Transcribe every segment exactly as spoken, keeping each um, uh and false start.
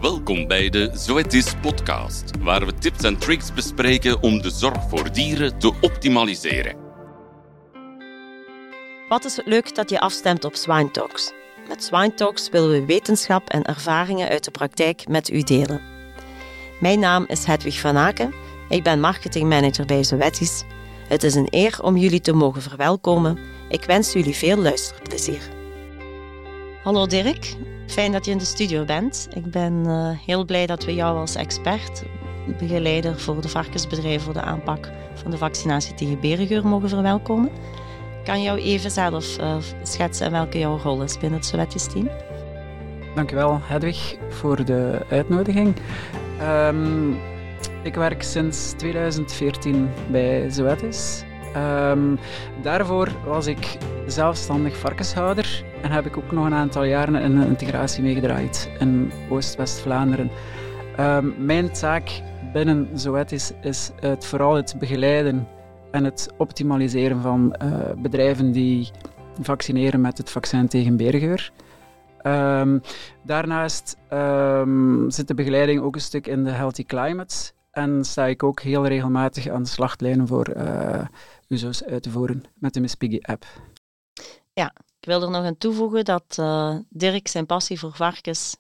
Welkom bij de Zoetis podcast, waar we tips en tricks bespreken om de zorg voor dieren te optimaliseren. Wat is het leuk dat je afstemt op Swine Talks. Met Swine Talks willen we wetenschap en ervaringen uit de praktijk met u delen. Mijn naam is Hedwig van Aken, ik ben marketingmanager bij Zoetis. Het is een eer om jullie te mogen verwelkomen. Ik wens jullie veel luisterplezier. Hallo Dirk, fijn dat je in de studio bent. Ik ben uh, heel blij dat we jou als expert, begeleider voor de varkensbedrijven voor de aanpak van de vaccinatie tegen berengeur mogen verwelkomen. Kan je jou even zelf uh, schetsen welke jouw rol is binnen het Zoetis team? Dankjewel Hedwig voor de uitnodiging. Um, ik werk sinds tweeduizend veertien bij Zoetis. Um, daarvoor was ik zelfstandig varkenshouder en heb ik ook nog een aantal jaren in een integratie meegedraaid in Oost-West-Vlaanderen. Um, mijn taak binnen Zoetis is het, vooral het begeleiden en het optimaliseren van uh, bedrijven die vaccineren met het vaccin tegen berengeur. Um, daarnaast um, zit de begeleiding ook een stuk in de Healthy Climate en sta ik ook heel regelmatig aan de slachtlijnen voor uh, U Z O's uit te voeren met de Miss Piggy app. Ja, ik wil er nog aan toevoegen dat uh, Dirk zijn passie voor varkens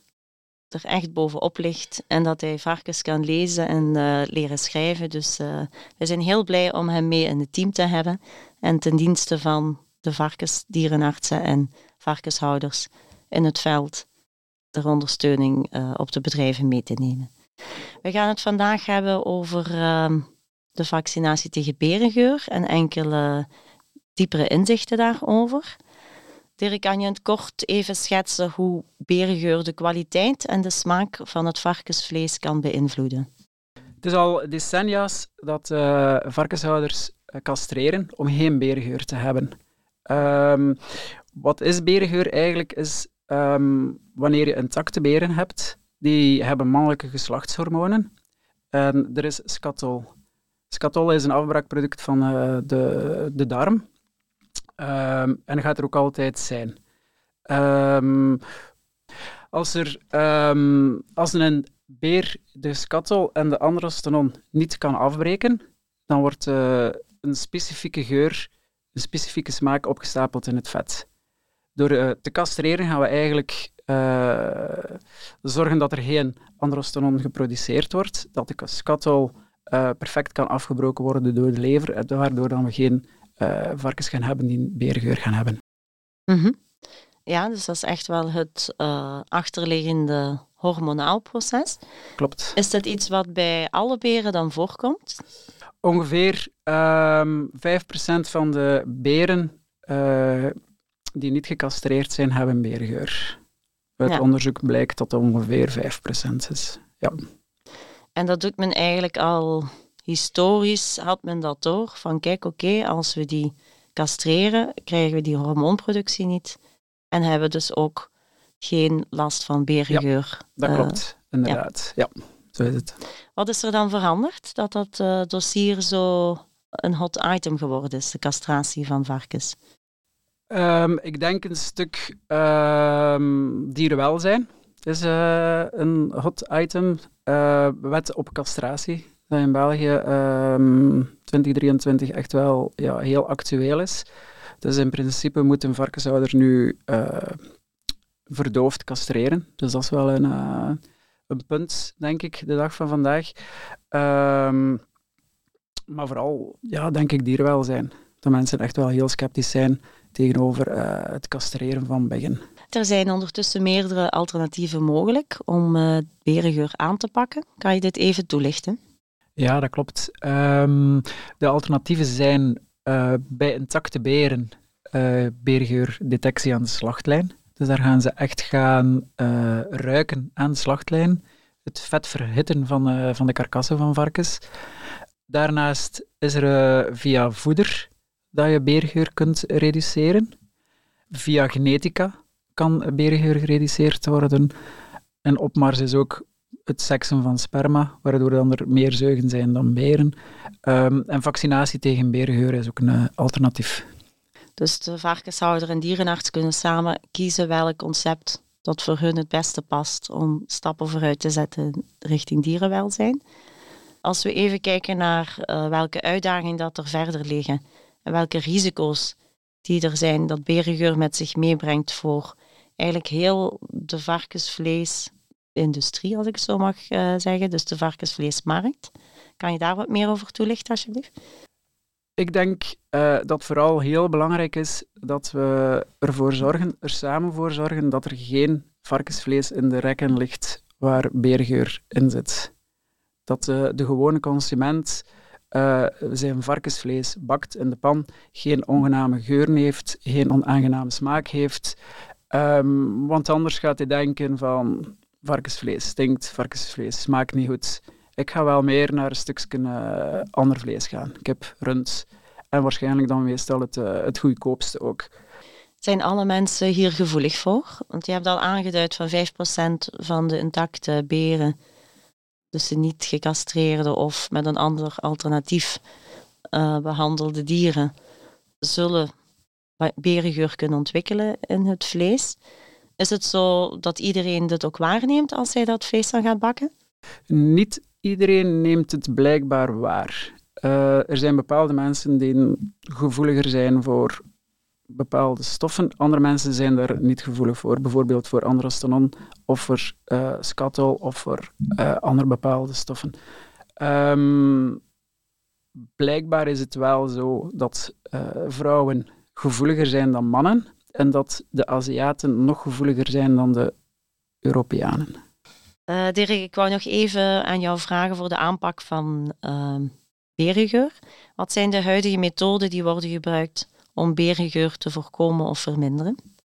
er echt bovenop ligt en dat hij varkens kan lezen en uh, leren schrijven. Dus uh, we zijn heel blij om hem mee in het team te hebben en ten dienste van de varkensdierenartsen en varkenshouders in het veld de ondersteuning uh, op de bedrijven mee te nemen. We gaan het vandaag hebben over uh, de vaccinatie tegen berengeur en enkele diepere inzichten daarover. Dirk, kan je in het kort even schetsen hoe berengeur de kwaliteit en de smaak van het varkensvlees kan beïnvloeden? Het is al decennia's dat uh, varkenshouders uh, castreren om geen berengeur te hebben. Um, wat is berengeur eigenlijk? Is um, wanneer je intakte beren hebt, die hebben mannelijke geslachtshormonen. En er is scatol. Scatol is een afbraakproduct van uh, de, de darm. Um, en dat gaat er ook altijd zijn. Um, als, er, um, als een beer de scatol en de androstenon niet kan afbreken, dan wordt uh, een specifieke geur, een specifieke smaak opgestapeld in het vet. Door uh, te castreren gaan we eigenlijk uh, zorgen dat er geen androstenon geproduceerd wordt, dat de scatol uh, perfect kan afgebroken worden door de lever, waardoor dan we geen uh, varkens gaan hebben die een berengeur gaan hebben. Mm-hmm. Ja, dus dat is echt wel het uh, achterliggende hormonaal proces. Klopt. Is dat iets wat bij alle beren dan voorkomt? Ongeveer um, vijf procent van de beren uh, die niet gecastreerd zijn, hebben berengeur. Uit ja. onderzoek blijkt dat dat ongeveer vijf procent is. Ja. En dat doet men eigenlijk al historisch, had men dat door, van kijk, oké, okay, als we die castreren, krijgen we die hormoonproductie niet en hebben dus ook geen last van berengeur. Ja, dat uh, klopt, inderdaad. Ja. ja, zo is het. Wat is er dan veranderd, dat dat uh, dossier zo een hot item geworden is, de castratie van varkens? Um, ik denk een stuk um, dierenwelzijn is uh, een hot item. Uh, wet op castratie, dat in België um, twintig drieëntwintig echt wel ja, heel actueel is. Dus in principe moet een varkenshouder nu uh, verdoofd castreren. Dus dat is wel een, uh, een punt, denk ik, de dag van vandaag. Um, maar vooral, ja, denk ik, dierenwelzijn. Dat mensen echt wel heel sceptisch zijn tegenover uh, het castreren van biggen. Er zijn ondertussen meerdere alternatieven mogelijk om uh, berengeur aan te pakken. Kan je dit even toelichten? Ja, dat klopt. Um, de alternatieven zijn uh, bij intacte beren uh, berengeurdetectie aan de slachtlijn. Dus daar gaan ze echt gaan uh, ruiken aan de slachtlijn. Het vet verhitten van, uh, van de karkassen van varkens. Daarnaast is er uh, via voeder dat je berengeur kunt reduceren. Via genetica kan berengeur gereduceerd worden. En opmars is ook het seksen van sperma, waardoor dan er meer zeugen zijn dan beren. Um, en vaccinatie tegen berengeur is ook een uh, alternatief. Dus de varkenshouder en dierenarts kunnen samen kiezen welk concept dat voor hun het beste past om stappen vooruit te zetten richting dierenwelzijn. Als we even kijken naar uh, welke uitdagingen dat er verder liggen en welke risico's die er zijn dat berengeur met zich meebrengt voor eigenlijk heel de varkensvleesindustrie, als ik zo mag uh, zeggen, dus de varkensvleesmarkt. Kan je daar wat meer over toelichten, alsjeblieft? Ik denk uh, dat vooral heel belangrijk is dat we ervoor zorgen, er samen voor zorgen dat er geen varkensvlees in de rekken ligt waar berengeur in zit. Dat uh, de gewone consument uh, zijn varkensvlees bakt in de pan, geen onaangename geur heeft, geen onaangename smaak heeft. Um, want anders gaat hij denken van varkensvlees stinkt, varkensvlees smaakt niet goed. Ik ga wel meer naar een stukje uh, ander vlees gaan. Kip, rund en waarschijnlijk dan meestal het, uh, het goedkoopste ook. Zijn alle mensen hier gevoelig voor? Want je hebt al aangeduid van vijf procent van de intacte beren, dus de niet gecastreerde of met een ander alternatief uh, behandelde dieren, zullen berengeur kunnen ontwikkelen in het vlees. Is het zo dat iedereen dit ook waarneemt als hij dat vlees dan gaat bakken? Niet iedereen neemt het blijkbaar waar. Uh, er zijn bepaalde mensen die gevoeliger zijn voor bepaalde stoffen. Andere mensen zijn daar niet gevoelig voor. Bijvoorbeeld voor androstenon of voor uh, skatol of voor uh, andere bepaalde stoffen. Um, blijkbaar is het wel zo dat uh, vrouwen gevoeliger zijn dan mannen en dat de Aziaten nog gevoeliger zijn dan de Europeanen. Uh, Dirk, ik wou nog even aan jou vragen voor de aanpak van uh, berengeur. Wat zijn de huidige methoden die worden gebruikt om berengeur te voorkomen of verminderen?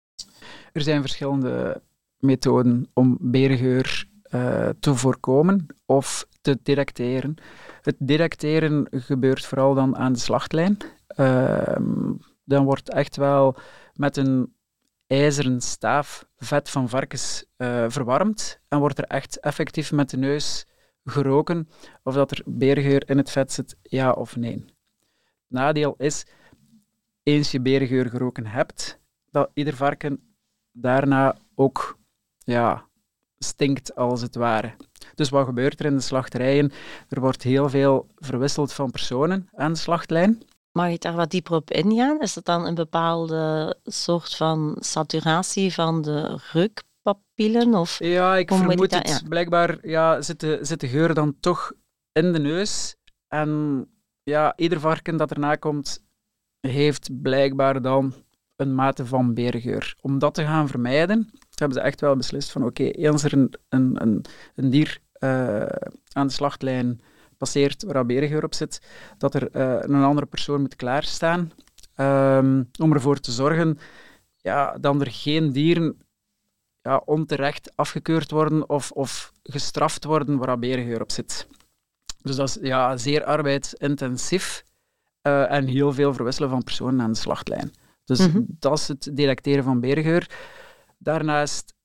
Er zijn verschillende methoden om berengeur uh, te voorkomen of te detecteren. Het detecteren gebeurt vooral dan aan de slachtlijn. Uh, dan wordt echt wel met een ijzeren staaf vet van varkens uh, verwarmd en wordt er echt effectief met de neus geroken of dat er berengeur in het vet zit, ja of nee. Het nadeel is, eens je berengeur geroken hebt, dat ieder varken daarna ook ja, stinkt als het ware. Dus wat gebeurt er in de slachterijen? Er wordt heel veel verwisseld van personen aan de slachtlijn. Mag ik daar wat dieper op ingaan? Is dat dan een bepaalde soort van saturatie van de reukpapillen? Of ja, ik vermoed dat, het. Ja. Blijkbaar ja, zit, de, zit de geur dan toch in de neus. En ja, ieder varken dat erna komt, heeft blijkbaar dan een mate van berengeur. Om dat te gaan vermijden, hebben ze echt wel beslist van oké, okay, eens er een, een, een, een dier uh, aan de slachtlijn passeert waar berengeur op zit, dat er uh, een andere persoon moet klaarstaan um, om ervoor te zorgen ja, dat er geen dieren ja, onterecht afgekeurd worden of, of gestraft worden waar berengeur op zit. Dus dat is ja, zeer arbeidsintensief uh, en heel veel verwisselen van personen aan de slachtlijn. Dus mm-hmm. dat is het detecteren van berengeur. Daarnaast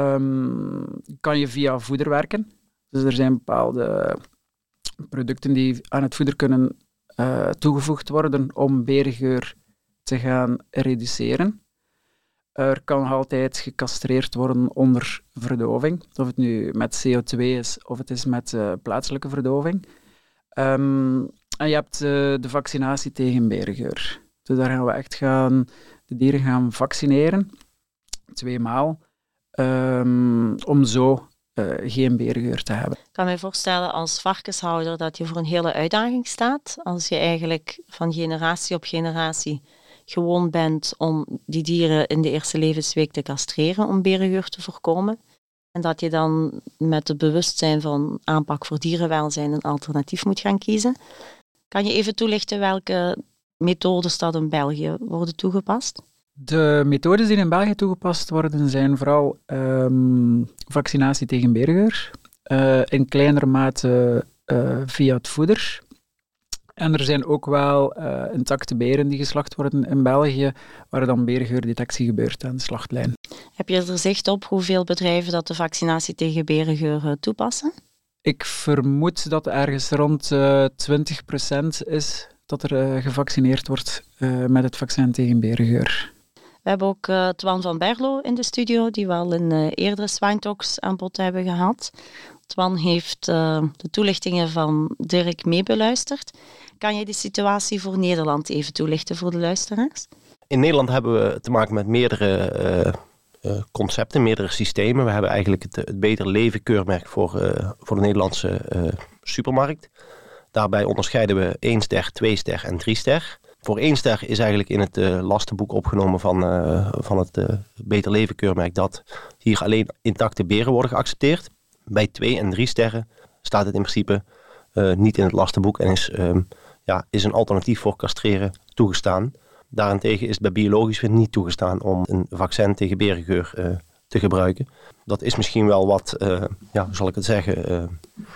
um, kan je via voeder werken. Dus er zijn bepaalde producten die aan het voeder kunnen uh, toegevoegd worden om berengeur te gaan reduceren. Er kan nog altijd gecastreerd worden onder verdoving, of het nu met C O twee is of het is met uh, plaatselijke verdoving. Um, en je hebt uh, de vaccinatie tegen berengeur. Dus daar gaan we echt gaan, de dieren gaan vaccineren, tweemaal, um, om zo uh, geen berengeur te hebben. Ik kan me voorstellen als varkenshouder dat je voor een hele uitdaging staat, als je eigenlijk van generatie op generatie gewoon bent om die dieren in de eerste levensweek te castreren om berengeur te voorkomen. En dat je dan met het bewustzijn van aanpak voor dierenwelzijn een alternatief moet gaan kiezen. Kan je even toelichten welke methodes dat in België worden toegepast? De methodes die in België toegepast worden zijn vooral um, vaccinatie tegen berengeur, uh, in kleinere mate uh, via het voeder. En er zijn ook wel uh, intacte beren die geslacht worden in België, waar dan berengeurdetectie gebeurt aan de slachtlijn. Heb je er zicht op hoeveel bedrijven dat de vaccinatie tegen berengeur toepassen? Ik vermoed dat ergens rond uh, twintig procent is dat er uh, gevaccineerd wordt uh, met het vaccin tegen berengeur. We hebben ook uh, Twan van Berlo in de studio, die we al in uh, eerdere Swine Talks aan bod hebben gehad. Twan heeft uh, de toelichtingen van Dirk meebeluisterd. Kan je de situatie voor Nederland even toelichten voor de luisteraars? In Nederland hebben we te maken met meerdere uh, uh, concepten, meerdere systemen. We hebben eigenlijk het, het Beter Leven keurmerk voor, uh, voor de Nederlandse uh, supermarkt. Daarbij onderscheiden we één ster, twee ster en drie ster. Voor één ster is eigenlijk in het uh, lastenboek opgenomen van, uh, van het uh, Beter Leven keurmerk dat hier alleen intacte beren worden geaccepteerd. Bij twee en drie sterren staat het in principe uh, niet in het lastenboek en is, um, ja, is een alternatief voor castreren toegestaan. Daarentegen is het bij biologisch weer niet toegestaan om een vaccin tegen berengeur uh, te gebruiken. Dat is misschien wel wat, uh, ja, hoe zal ik het zeggen, uh,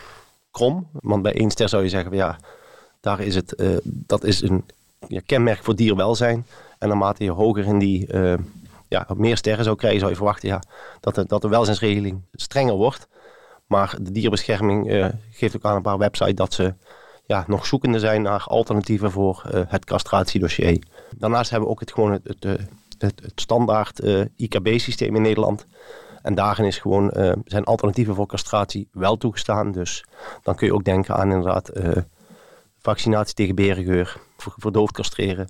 krom. Want bij één ster zou je zeggen, ja, daar is het, uh, dat is een ja, kenmerk voor dierwelzijn. En naarmate je hoger in die, uh, ja, meer sterren zou krijgen, zou je verwachten ja, dat, de, dat de welzijnsregeling strenger wordt. Maar de dierenbescherming uh, geeft ook aan een paar websites dat ze ja, nog zoekende zijn naar alternatieven voor uh, het castratiedossier. Daarnaast hebben we ook het, gewoon het, het, het, het standaard uh, I K B-systeem in Nederland. En daarin is gewoon, uh, zijn alternatieven voor castratie wel toegestaan. Dus dan kun je ook denken aan inderdaad uh, vaccinatie tegen berengeur, verdoofd castreren,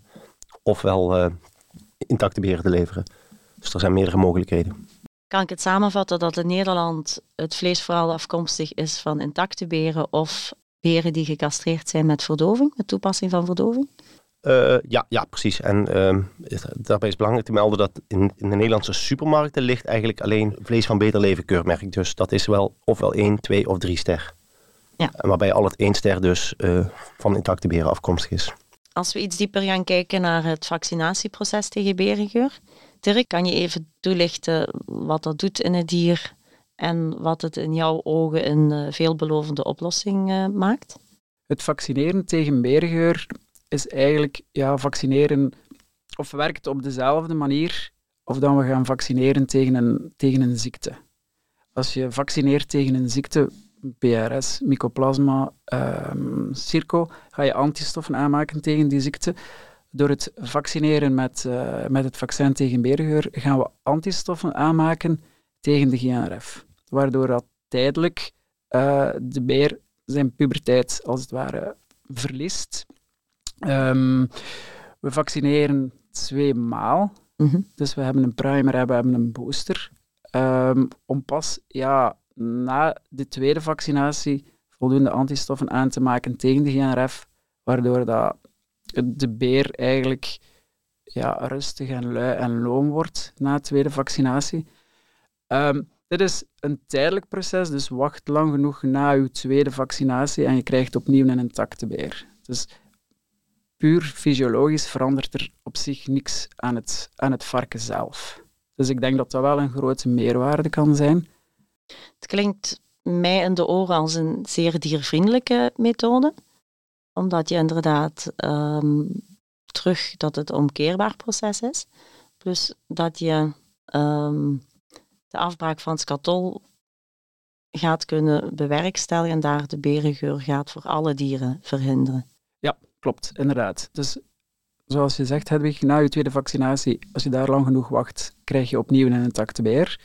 ofwel uh, intacte beren te leveren. Dus er zijn meerdere mogelijkheden. Kan ik het samenvatten dat in Nederland het vlees vooral afkomstig is van intacte beren of beren die gecastreerd zijn met verdoving, met toepassing van verdoving? Uh, ja, ja, precies. En uh, daarbij is belangrijk te melden dat in, in de Nederlandse supermarkten ligt eigenlijk alleen vlees van Beter Leven keurmerk. Dus dat is wel ofwel één, twee of drie ster. Ja. En waarbij al het één ster dus uh, van intacte beren afkomstig is. Als we iets dieper gaan kijken naar het vaccinatieproces tegen berengeur. Dirk, kan je even toelichten wat dat doet in het dier en wat het in jouw ogen een uh, veelbelovende oplossing uh, maakt? Het vaccineren tegen berengeur is eigenlijk ja, vaccineren of werkt op dezelfde manier of dan we gaan vaccineren tegen een, tegen een ziekte. Als je vaccineert tegen een ziekte, B R S, Mycoplasma, um, Circo, ga je antistoffen aanmaken tegen die ziekte. Door het vaccineren met, uh, met het vaccin tegen berengeur gaan we antistoffen aanmaken tegen de G N R F. Waardoor dat tijdelijk uh, de beer zijn puberteit als het ware verliest. Um, we vaccineren twee maal. Mm-hmm. Dus we hebben een primer en we hebben een booster. Um, om pas ja, na de tweede vaccinatie voldoende antistoffen aan te maken tegen de G N R F, waardoor dat de beer eigenlijk ja, rustig en lui en loom wordt na de tweede vaccinatie. Um, dit is een tijdelijk proces, dus wacht lang genoeg na je tweede vaccinatie en je krijgt opnieuw een intacte beer. Dus puur fysiologisch verandert er op zich niks aan het, aan het varken zelf. Dus ik denk dat dat wel een grote meerwaarde kan zijn. Het klinkt mij in de oren als een zeer diervriendelijke methode, omdat je inderdaad um, terug dat het een omkeerbaar proces is, plus dat je um, de afbraak van het scatol gaat kunnen bewerkstelligen en daar de berengeur gaat voor alle dieren verhinderen. Ja, klopt, inderdaad. Dus zoals je zegt, Hedwig, na je tweede vaccinatie, als je daar lang genoeg wacht, krijg je opnieuw een intacte beer.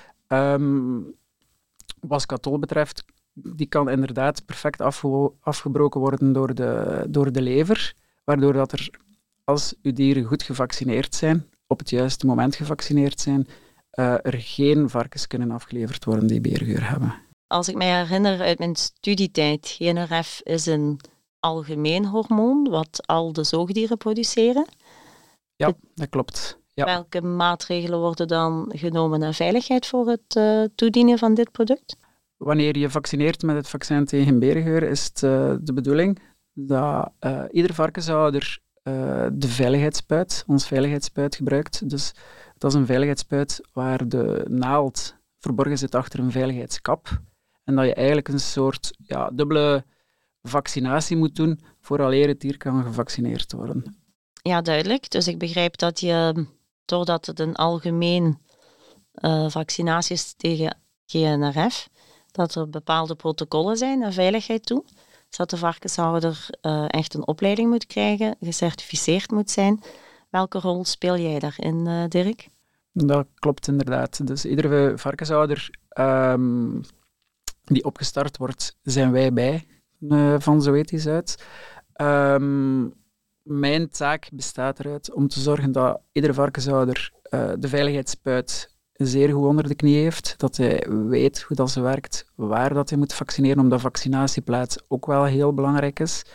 Um, wat scatol betreft, die kan inderdaad perfect afge- afgebroken worden door de, door de lever, waardoor dat er, als uw dieren goed gevaccineerd zijn, op het juiste moment gevaccineerd zijn, uh, er geen varkens kunnen afgeleverd worden die berengeur hebben. Als ik mij herinner uit mijn studietijd, G N R F is een algemeen hormoon wat al de zoogdieren produceren. Ja, dat klopt. Ja. Welke maatregelen worden dan genomen naar veiligheid voor het uh, toedienen van dit product? Wanneer je vaccineert met het vaccin tegen berengeur, is het uh, de bedoeling dat uh, ieder varkenshouder uh, de veiligheidsspuit, ons veiligheidsspuit gebruikt. Dus dat is een veiligheidsspuit waar de naald verborgen zit achter een veiligheidskap. En dat je eigenlijk een soort ja, dubbele vaccinatie moet doen vooraleer het dier kan gevaccineerd worden. Ja, duidelijk. Dus ik begrijp dat je, doordat het een algemeen uh, vaccinatie is tegen G N R F, dat er bepaalde protocollen zijn naar veiligheid toe. Dus dat de varkenshouder uh, echt een opleiding moet krijgen, gecertificeerd moet zijn, Welke rol speel jij daarin, uh, Dirk? Dat klopt inderdaad. Dus iedere varkenshouder um, die opgestart wordt, zijn wij bij uh, van Zoëthisch uit. Um, mijn taak bestaat eruit om te zorgen dat iedere varkenshouder uh, de veiligheidsspuit zeer goed onder de knie heeft, dat hij weet hoe dat ze werkt, waar dat hij moet vaccineren, omdat vaccinatieplaats ook wel heel belangrijk is.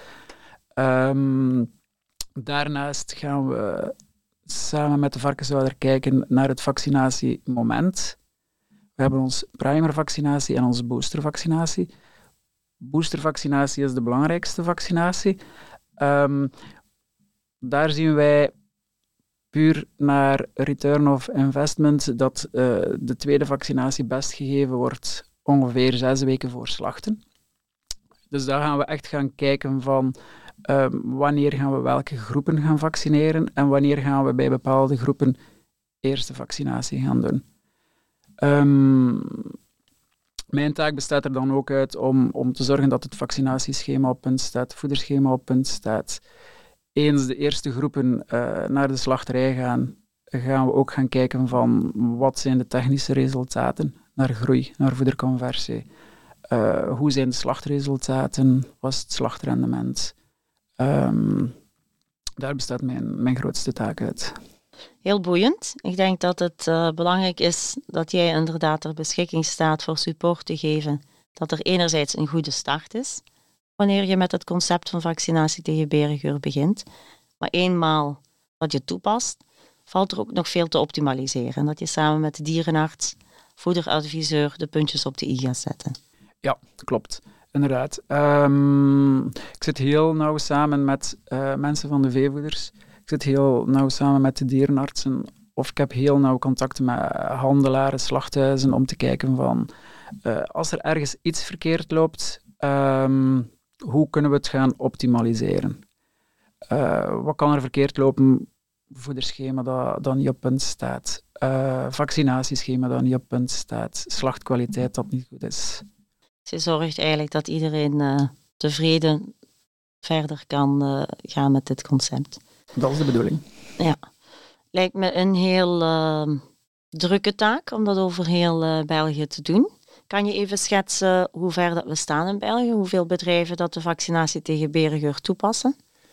Um, daarnaast gaan we samen met de varkenshouder kijken naar het vaccinatiemoment. We hebben ons primervaccinatie en onze boostervaccinatie. Boostervaccinatie is de belangrijkste vaccinatie. Um, daar zien wij puur naar return of investment dat uh, de tweede vaccinatie best gegeven wordt ongeveer zes weken voor slachten. Dus daar gaan we echt gaan kijken van um, wanneer gaan we welke groepen gaan vaccineren en wanneer gaan we bij bepaalde groepen eerste vaccinatie gaan doen. Um, mijn taak bestaat er dan ook uit om, om te zorgen dat het vaccinatieschema op punt staat, het voederschema op punt staat. Eens de eerste groepen uh, naar de slachterij gaan, gaan we ook gaan kijken van wat zijn de technische resultaten naar groei, naar voederconversie. Uh, hoe zijn de slachtresultaten? Wat is het slachtrendement? Um, daar bestaat mijn, mijn grootste taak uit. Heel boeiend. Ik denk dat het uh, belangrijk is dat jij inderdaad ter beschikking staat voor support te geven. Dat er enerzijds een goede start is, wanneer je met het concept van vaccinatie tegen berengeur begint. Maar eenmaal dat je toepast, valt er ook nog veel te optimaliseren. En dat je samen met de dierenarts, voederadviseur, de puntjes op de i gaat zetten. Ja, klopt. Inderdaad. Um, ik zit heel nauw samen met uh, mensen van de veevoeders. Ik zit heel nauw samen met de dierenartsen. Of ik heb heel nauw contact met handelaren, slachthuizen, om te kijken van uh, als er ergens iets verkeerd loopt, um, hoe kunnen we het gaan optimaliseren? Uh, wat kan er verkeerd lopen? Voederschema dat, dat niet op punt staat. Uh, vaccinatieschema dat niet op punt staat. Slachtkwaliteit dat niet goed is. Ze zorgt eigenlijk dat iedereen uh, tevreden verder kan uh, gaan met dit concept. Dat is de bedoeling. Ja. Lijkt me een heel uh, drukke taak om dat over heel uh, België te doen. Kan je even schetsen hoe ver dat we staan in België? Hoeveel bedrijven dat de vaccinatie tegen berengeur toepassen?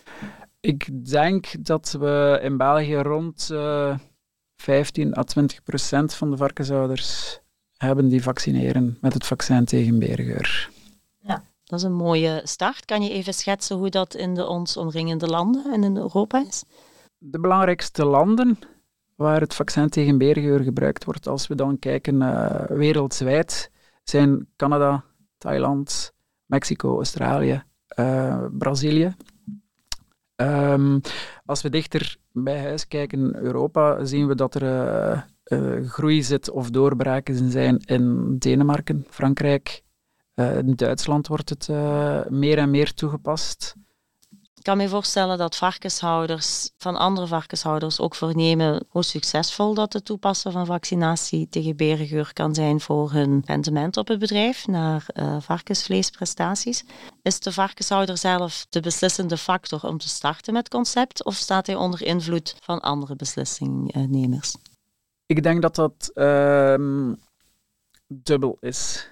Ik denk dat we in België rond uh, vijftien à twintig procent van de varkenshouders hebben die vaccineren met het vaccin tegen berengeur. Ja, dat is een mooie start. Kan je even schetsen hoe dat in de ons omringende landen en in Europa is? De belangrijkste landen waar het vaccin tegen berengeur gebruikt wordt, als we dan kijken uh, wereldwijd, zijn Canada, Thailand, Mexico, Australië, uh, Brazilië. Um, als we dichter bij huis kijken, Europa, zien we dat er uh, uh, groei zit of doorbraken zijn in Denemarken, Frankrijk. Uh, in Duitsland wordt het uh, meer en meer toegepast. Ik kan me voorstellen dat varkenshouders van andere varkenshouders ook vernemen hoe succesvol dat het toepassen van vaccinatie tegen berengeur kan zijn voor hun rendement op het bedrijf naar uh, varkensvleesprestaties. Is de varkenshouder zelf de beslissende factor om te starten met het concept of staat hij onder invloed van andere beslissingnemers? Ik denk dat dat um, dubbel is.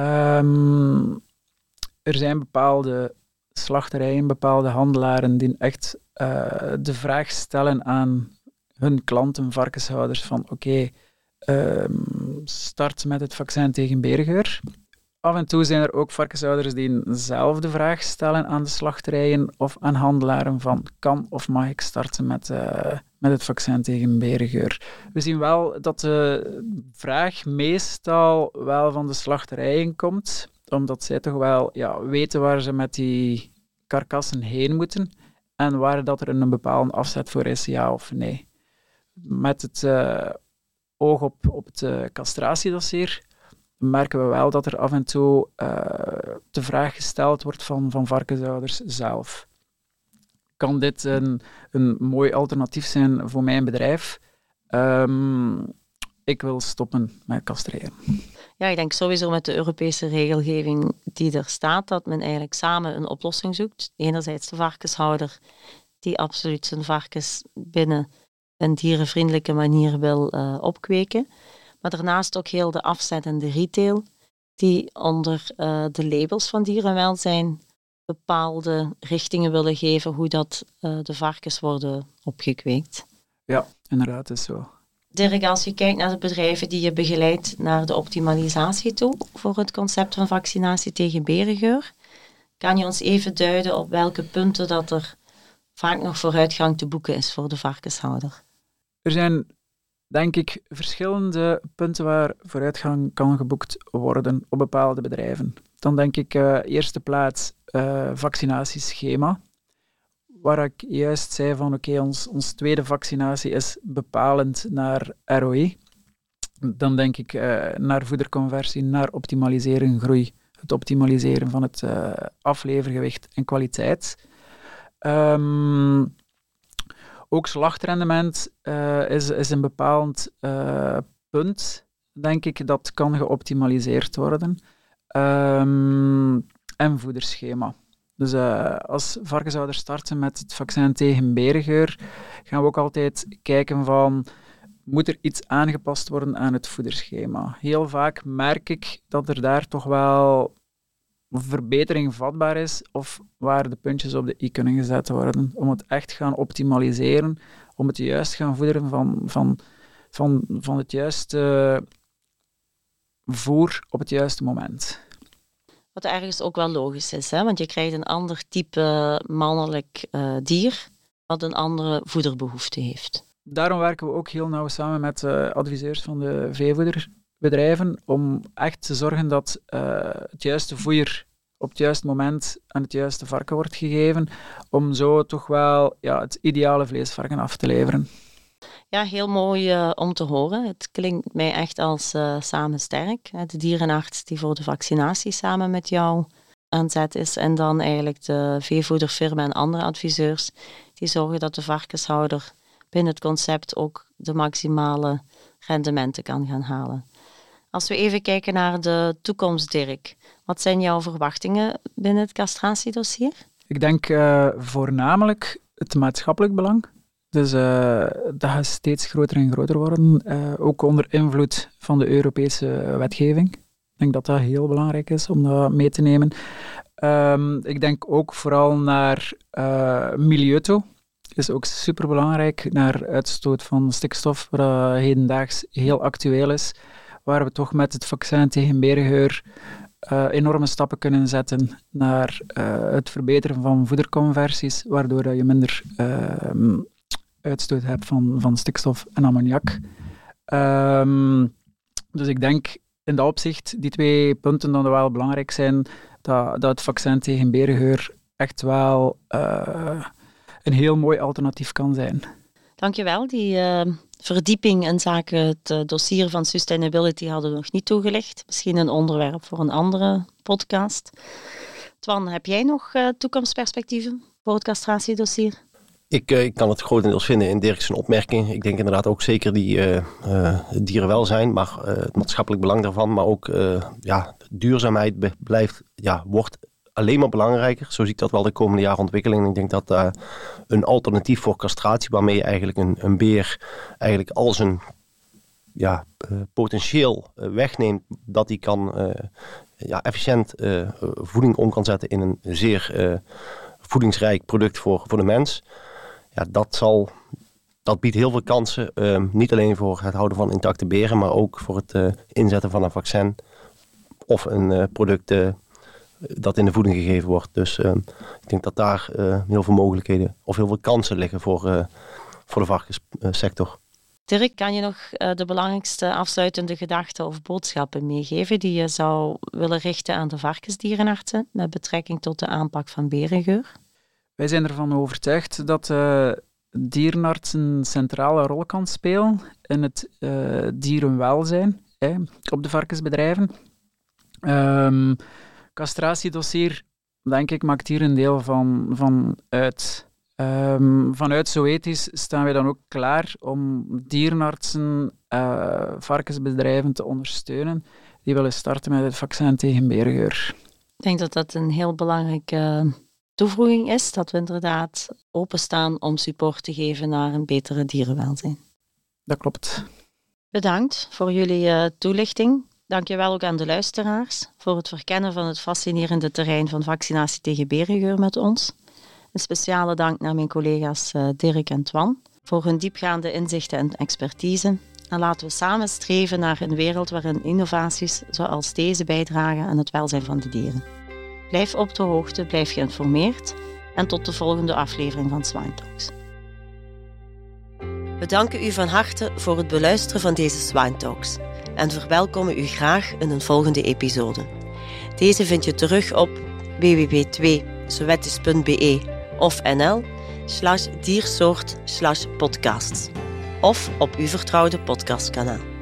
Um, er zijn bepaalde slachterijen, bepaalde handelaren die echt uh, de vraag stellen aan hun klanten, varkenshouders, van oké, okay, um, start met het vaccin tegen berengeur. Af en toe zijn er ook varkenshouders die zelf de vraag stellen aan de slachterijen of aan handelaren van kan of mag ik starten met, uh, met het vaccin tegen berengeur. We zien wel dat de vraag meestal wel van de slachterijen komt, omdat zij toch wel ja, weten waar ze met die karkassen heen moeten en waar dat er een bepaalde afzet voor is, ja of nee. Met het uh, oog op, op het uh, castratiedossier merken we wel dat er af en toe uh, de vraag gesteld wordt van, van varkenshouders zelf. Kan dit een, een mooi alternatief zijn voor mijn bedrijf? Um, ik wil stoppen met castreren. Ja, ik denk sowieso met de Europese regelgeving die er staat, dat men eigenlijk samen een oplossing zoekt. Enerzijds de varkenshouder die absoluut zijn varkens binnen een dierenvriendelijke manier wil uh, opkweken. Maar daarnaast ook heel de afzet en de retail, die onder uh, de labels van dierenwelzijn bepaalde richtingen willen geven hoe dat uh, de varkens worden opgekweekt. Ja, inderdaad, is zo. Dirk, als je kijkt naar de bedrijven die je begeleidt naar de optimalisatie toe voor het concept van vaccinatie tegen berengeur, kan je ons even duiden op welke punten dat er vaak nog vooruitgang te boeken is voor de varkenshouder? Er zijn, denk ik, verschillende punten waar vooruitgang kan geboekt worden op bepaalde bedrijven. Dan denk ik uh, eerste plaats uh, vaccinatieschema, waar ik juist zei van oké, okay, ons, ons tweede vaccinatie is bepalend naar R O I. Dan denk ik uh, naar voederconversie, naar optimalisering, groei, het optimaliseren van het uh, aflevergewicht en kwaliteit. Um, ook slachtrendement uh, is, is een bepaald uh, punt, denk ik, dat kan geoptimaliseerd worden. Um, en voederschema. Dus uh, als varkenshouders starten met het vaccin tegen berengeur, gaan we ook altijd kijken van, moet er iets aangepast worden aan het voederschema? Heel vaak merk ik dat er daar toch wel verbetering vatbaar is, of waar de puntjes op de i kunnen gezet worden, om het echt gaan optimaliseren, om het juist gaan voederen van, van, van, van het juiste voer op het juiste moment. Wat ergens ook wel logisch is, hè? Want je krijgt een ander type mannelijk uh, dier, wat een andere voederbehoefte heeft. Daarom werken we ook heel nauw samen met uh, adviseurs van de veevoederbedrijven, om echt te zorgen dat uh, het juiste voer op het juiste moment aan het juiste varken wordt gegeven, om zo toch wel ja, het ideale vleesvarken af te leveren. Ja, heel mooi uh, om te horen. Het klinkt mij echt als uh, samen sterk. De dierenarts die voor de vaccinatie samen met jou aan zet is, en dan eigenlijk de veevoederfirma en andere adviseurs die zorgen dat de varkenshouder binnen het concept ook de maximale rendementen kan gaan halen. Als we even kijken naar de toekomst, Dirk, wat zijn jouw verwachtingen binnen het castratiedossier? Ik denk uh, voornamelijk het maatschappelijk belang. Dus uh, dat gaat steeds groter en groter worden, uh, ook onder invloed van de Europese wetgeving. Ik denk dat dat heel belangrijk is om dat mee te nemen. Um, ik denk ook vooral naar uh, milieu toe. Is ook superbelangrijk, naar uitstoot van stikstof, wat uh, hedendaags heel actueel is, waar we toch met het vaccin tegen berengeur uh, enorme stappen kunnen zetten naar uh, het verbeteren van voederconversies, waardoor dat je minder uh, uitstoot hebt van, van stikstof en ammoniak. Um, dus ik denk in dat opzicht, die twee punten dat wel belangrijk zijn, dat, dat het vaccin tegen berengeur echt wel uh, een heel mooi alternatief kan zijn. Dankjewel. Die uh, verdieping in zaken het uh, dossier van sustainability hadden we nog niet toegelicht. Misschien een onderwerp voor een andere podcast. Twan, heb jij nog uh, toekomstperspectieven voor het castratiedossier? Ik, uh, ik kan het grotendeels vinden in Dirk's opmerking. Ik denk inderdaad ook zeker die uh, uh, dierenwelzijn, maar uh, het maatschappelijk belang daarvan, maar ook uh, ja, duurzaamheid be- blijft, ja, wordt alleen maar belangrijker. Zo zie ik dat wel de komende jaren ontwikkeling. Ik denk dat uh, een alternatief voor castratie, waarmee je eigenlijk een, een beer eigenlijk al zijn ja, uh, potentieel uh, wegneemt, dat hij kan uh, ja, efficiënt uh, voeding om kan zetten in een zeer uh, voedingsrijk product voor, voor de mens. Ja, dat, zal, dat biedt heel veel kansen, uh, niet alleen voor het houden van intacte beren, maar ook voor het uh, inzetten van een vaccin of een uh, product uh, dat in de voeding gegeven wordt. Dus uh, ik denk dat daar uh, heel veel mogelijkheden of heel veel kansen liggen voor, uh, voor de varkenssector. Dirk, kan je nog uh, de belangrijkste afsluitende gedachten of boodschappen meegeven die je zou willen richten aan de varkensdierenartsen met betrekking tot de aanpak van berengeur? Wij zijn ervan overtuigd dat uh, dierenarts een centrale rol kan spelen in het uh, dierenwelzijn hè, op de varkensbedrijven. Um, castratiedossier, denk ik, maakt hier een deel van, van uit. Um, vanuit Zoëtis staan wij dan ook klaar om dierenartsen, uh, varkensbedrijven te ondersteunen die willen starten met het vaccin tegen berengeur. Ik denk dat dat een heel belangrijke toevoeging is dat we inderdaad openstaan om support te geven naar een betere dierenwelzijn. Dat klopt. Bedankt voor jullie uh, toelichting. Dankjewel ook aan de luisteraars voor het verkennen van het fascinerende terrein van vaccinatie tegen berengeur met ons. Een speciale dank naar mijn collega's uh, Dirk en Twan voor hun diepgaande inzichten en expertise. En laten we samen streven naar een wereld waarin innovaties zoals deze bijdragen aan het welzijn van de dieren. Blijf op de hoogte, blijf geïnformeerd en tot de volgende aflevering van Swine Talks. We danken u van harte voor het beluisteren van deze Swine Talks en verwelkomen u graag in een volgende episode. Deze vind je terug op w w w punt twee zoetis punt b e of nl slash diersoort slash podcasts of op uw vertrouwde podcastkanaal.